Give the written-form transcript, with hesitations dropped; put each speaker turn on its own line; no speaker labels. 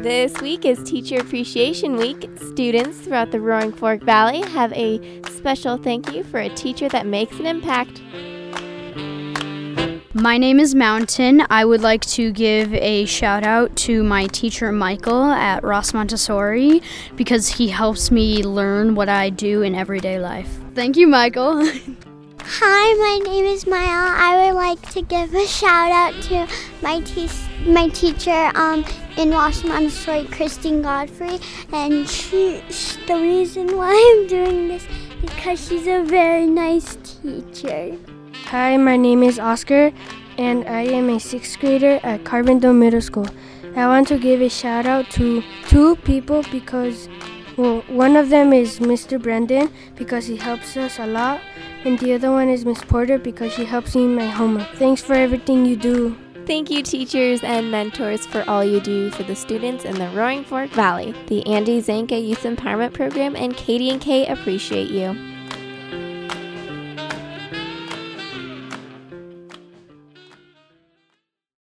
This week is Teacher Appreciation Week. Students throughout the Roaring Fork Valley have a special thank you for a teacher that makes an impact.
My name is Mountain. I would like to give a shout out to my teacher Michael at Ross Montessori because he helps me learn what I do in everyday life. Thank you, Michael.
Hi, my name is Maya. I would like to give a shout out to my teacher in Ross Montessori, Christine Godfrey, and the reason why I'm doing this is because she's a very nice teacher.
Hi, my name is Oscar, and I am a 6th grader at Carbondale Middle School. I want to give a shout out to two people because, one of them is Mr. Brandon because he helps us a lot, and the other one is Miss Porter because she helps me in my homework. Thanks for everything you do.
Thank you, teachers and mentors, for all you do for the students in the Roaring Fork Valley. The Andy Zanka Youth Empowerment Program and Katie and Kay appreciate you.